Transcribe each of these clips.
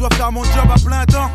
dois faire mon job à plein temps.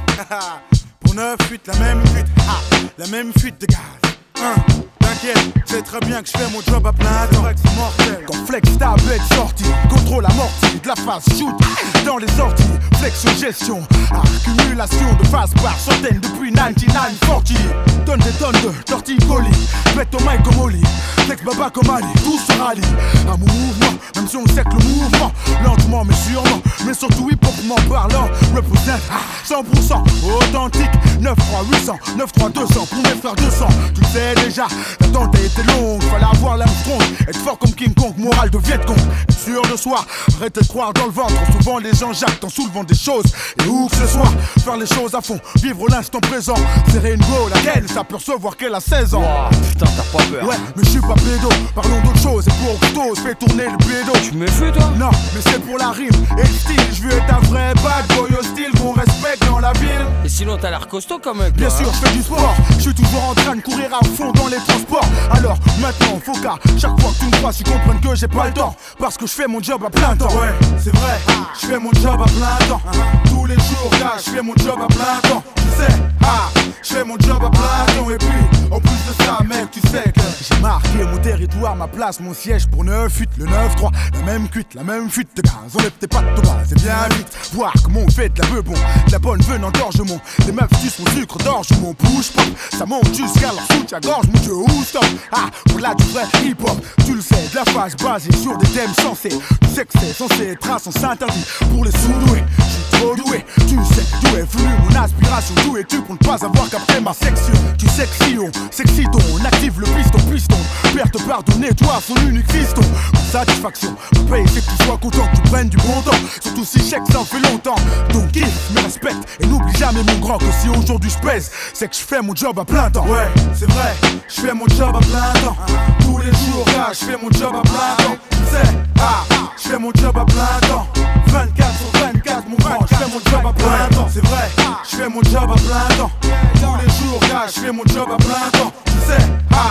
Pour 9 fuites, la même fuite, la même fuite de gaz. T'inquiète, c'est très bien que je fais mon job à plein temps. C'est mortel. Quand Flex tablette sortie, contrôle amorti, de la phase shoot dans les sorties, flex gestion, accumulation de phase par centaines depuis 9940. Donne des tonnes de torticolis, pète au mic comme Oli, flex baba comme Ali, tout se rallie à mon mouvement, même si on sait que le mouvement, lentement mais sûrement, mais surtout hip-hopement parlant, représente 100% authentique. 93800, 93200 pour mes frères 200. Tu le sais déjà, l'attente a été longue, fallait avoir l'âme strong, être fort comme King Kong, morale de Vietcong, être sûr de soi, arrêtez de croire dans le ventre. Souvent les gens jactent en soulevant des choses, et où que ce soit, faire les choses à fond, vivre l'instant présent. Serrer une go, laquelle s'apercevoir qu'elle a 16 ans. Wow, putain, t'as pas peur? Ouais, mais je suis pas pédo, parlons d'autre chose. Et pour couteau, fais tourner le pédo. Tu me fais toi? Non, mais c'est pour la rime et le style. Je veux être un vrai bad boy hostile qu'on respecte dans la ville. Et sinon t'as l'air costaud quand même. Bien toi, sûr, je fais du sport, je suis toujours en train de courir à fond dans les transports. Alors maintenant, faut qu'à chaque fois que tu me crois, tu comprennes que j'ai pas le temps. Parce que je fais mon job à plein temps. Ouais, c'est vrai, je fais mon job à plein temps. Tous les jours, là, je fais mon job à plein temps. Tu sais, je fais mon job à plein temps. Et puis, en plus de ça, mec, tu sais que j'ai marqué mon territoire, ma place, mon siège pour 9 fuites, le 9-3. La même cuite, la même fuite de gaz. Enlève tes pattes de base, c'est bien vite. Voir comment on fait de la peu bon, de la bonne venant d'orgement. Les meufs sucent mon sucre d'orge, mon push pop. Ça monte jusqu'à leur soutien-gorge, mon dieu, où stop. Pour là du vrai hip-hop, tu le sais, de la phase basée sur des thèmes sensés. Tu sais que c'est censé être un sens interdit pour les sous-doués. Je suis trop doué, tu sais d'où est venue mon aspiration. D'où es-tu pour ne pas avoir capté ma section? Tu sais que si on s'excite, on active le piston. Père te pardonner, toi son unique fiston. Pour satisfaction, mon paye c'est que tu sois content, que tu prennes du bon temps. Surtout si chèque ça en fait longtemps. Donc kiffe, me respecte et n'oublie jamais mon grand que si aujourd'hui je pèse, c'est que je fais mon job à plein temps. Ouais, c'est vrai, je fais mon job à plein temps. Tous les jours là, je fais mon job à plein temps. Tu sais, je fais mon job à plein temps. 24 sur 24, mon grand, je fais mon job à plein temps. C'est vrai, je fais mon job à plein temps. Tous les jours là, je fais mon job à plein temps. Tu sais,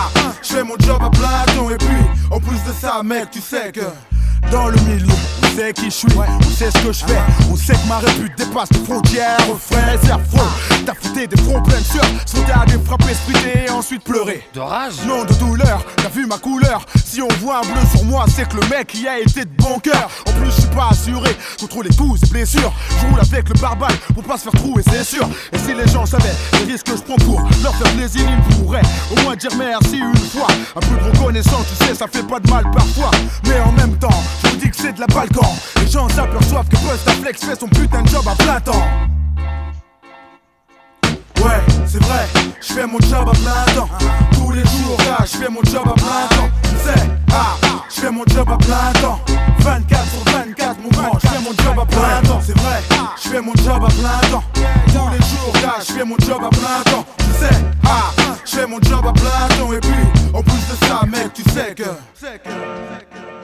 je fais mon job à plein temps. Et puis, en plus de ça, mec, tu sais que dans le milieu, on sait qui je suis, on sait ce que je fais. On sait que ma répute dépasse les frontières. Frère, c'est affreux. T'as fouté des fronts pleins de sueur, sauter à des frappes espritées et ensuite pleurer. De rage? Non, de douleur, t'as vu ma couleur. Si on voit un bleu sur moi, c'est que le mec y a été de bon cœur. En plus, je suis pas assuré contre les coups et blessures. Je roule avec le pare-balles pour pas se faire trouer, c'est sûr. Et si les gens savaient les risques que je prends pour leur faire plaisir, ils pourraient au moins dire merci une fois. Un peu de reconnaissance, tu sais, ça fait pas de mal parfois. Mais en même temps, je vous dis que c'est de la balkan. Les gens s'aperçoivent que Busta Flex fait son putain de job à plein temps. Ouais, c'est vrai, je fais mon job à plein temps. Tous les jours là, je fais mon job à plein temps. Tu sais, je fais mon job à plein temps. 24 sur 24, mon grand, je fais mon job à plein temps. C'est vrai, je fais mon job à plein temps. Tous les jours là, je fais mon job à plein temps. Tu sais, je fais mon job à plein temps. Et puis, en plus de ça, mec, tu sais que